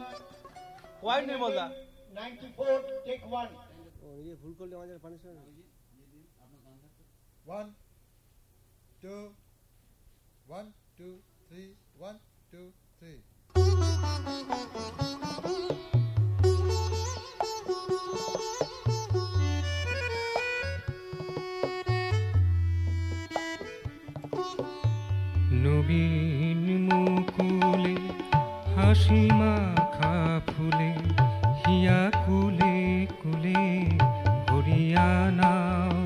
Point নির্মলদা 94 take 1 ও এই ভুল করলে আমাদের পানিশমেন্ট 1 2 1 2 3 1 2 3 নবীন মুকুলে হাসি মাখা ফুলে হিয়া কুলে কুলে ভরিয়া নাও।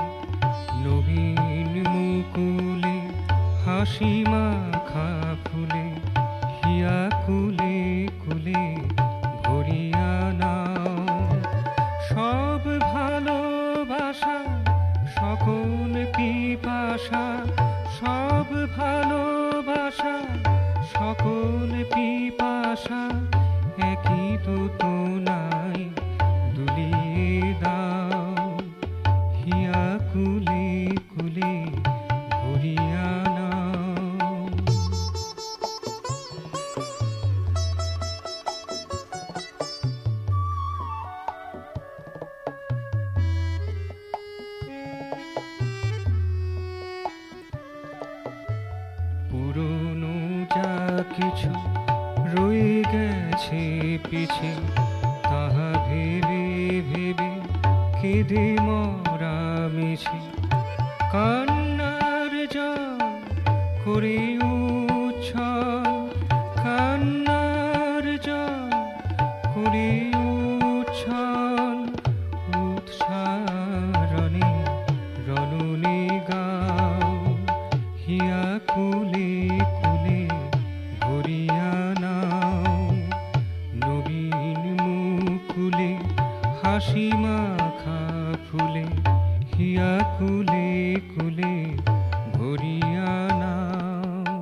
নবীন মুকুলে হাসি মাখা ফুলে হিয়া কুলে কুলে ভরিয়া নাও। সব ভালোবাসা সকল পিপাসা, সব ভালোবাসা সকল পিপাসা একই তো নাই দুলিয়ে দাও। হিয়া কুলে কুলে ভরিয়া নাও। পুরনো যা কিছু রয়ে গেছে পিছে, তাহা ভেবে ভেবে কেঁদে মরা মিছে। কান্নার জল করে উচ্ছল, কান্নার জল করে উচ্ছল। উৎসারণে রণনে গাও। হিয়া কুলে কুলে ভরিয়া নাও। নবীন মুকুলে হাসি মাখা ফুলে হিয়া কুলে কুলে ভরিয়া নাও।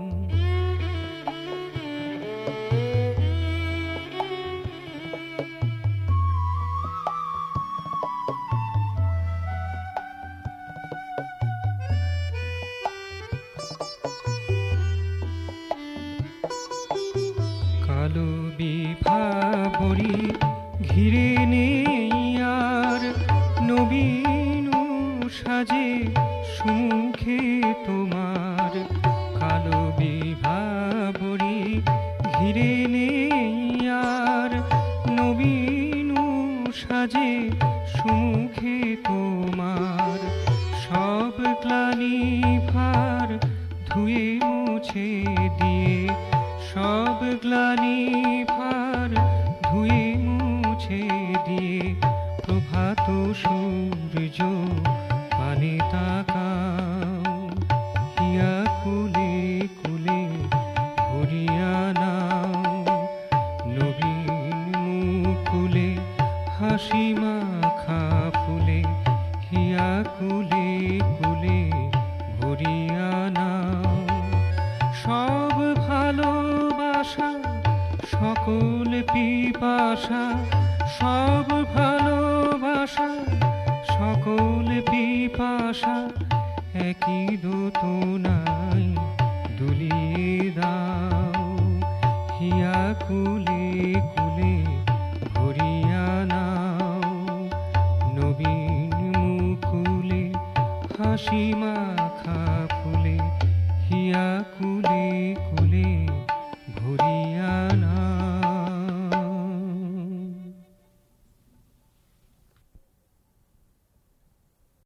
কালো বিভাবরী ঘিরে নেই আর, নবীন সাজে সুমুখে তোমার। কালো বিভাবরী ঘিরে নেই আর, নবীন সাজে সুমুখে তোমার। সব গ্লানি ভার ধুয়ে মুছে দিয়ে, সব গ্লানি ভার ধুয়ে মুছে দিয়ে। প্রভাত সূর্য পানে তাকাও। হিয়া কুলে কুলে ভরিয়া নাও। নবীন মুকুলে হাসি মাখা ফুলে হিয়া কুলে কুলে ভরিয়া নাও। সব ভালোবাসা সকল পিপাসা, সব ভালোবাসা সকল পিপাসা একই নাই দুলিয়ে দাও। হিয়া কুলে কুলে ভরিয়া নাও। নবীন মুকুলে হাসি মাখা ফুলে হিয়া কুলে কুলে